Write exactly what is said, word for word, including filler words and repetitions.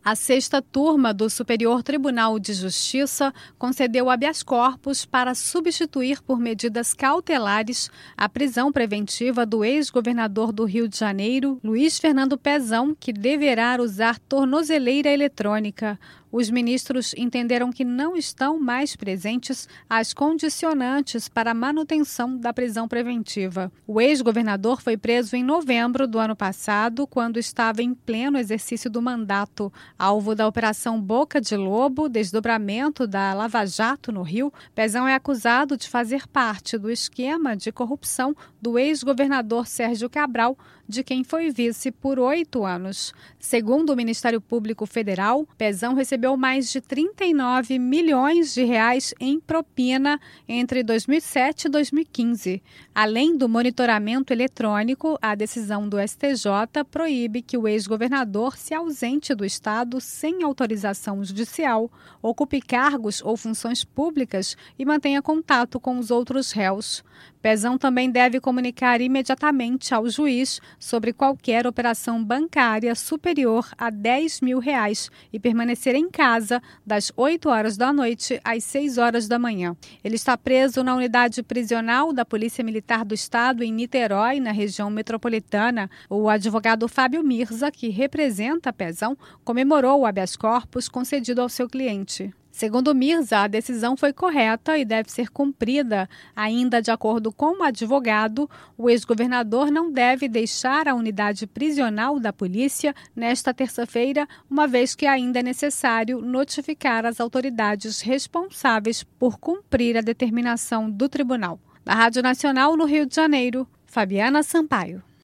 A sexta turma do Superior Tribunal de Justiça concedeu habeas corpus para substituir por medidas cautelares a prisão preventiva do ex-governador do Rio de Janeiro, Luiz Fernando Pezão, que deverá usar tornozeleira eletrônica. Os ministros entenderam que não estão mais presentes as condicionantes para a manutenção da prisão preventiva. O ex-governador foi preso em novembro do ano passado, quando estava em pleno exercício do mandato. Alvo da Operação Boca de Lobo, desdobramento da Lava Jato no Rio, Pezão é acusado de fazer parte do esquema de corrupção do ex-governador Sérgio Cabral, de quem foi vice por oito anos. Segundo o Ministério Público Federal, Pezão recebeu mais de trinta e nove milhões de reais em propina entre dois mil e sete e dois mil e quinze. Além do monitoramento eletrônico, a decisão do S T J proíbe que o ex-governador se ausente do Estado sem autorização judicial, ocupe cargos ou funções públicas e mantenha contato com os outros réus. Pezão também deve comunicar imediatamente ao juiz sobre qualquer operação bancária superior a dez mil reais e permanecer em casa das oito horas da noite às seis horas da manhã. Ele está preso na unidade prisional da Polícia Militar do Estado em Niterói, na região metropolitana. O advogado Fábio Mirza, que representa Pezão, comemorou o habeas corpus concedido ao seu cliente. Segundo Mirza, a decisão foi correta e deve ser cumprida. Ainda de acordo com o advogado, o ex-governador não deve deixar a unidade prisional da polícia nesta terça-feira, uma vez que ainda é necessário notificar as autoridades responsáveis por cumprir a determinação do tribunal. Da Rádio Nacional no Rio de Janeiro, Fabiana Sampaio.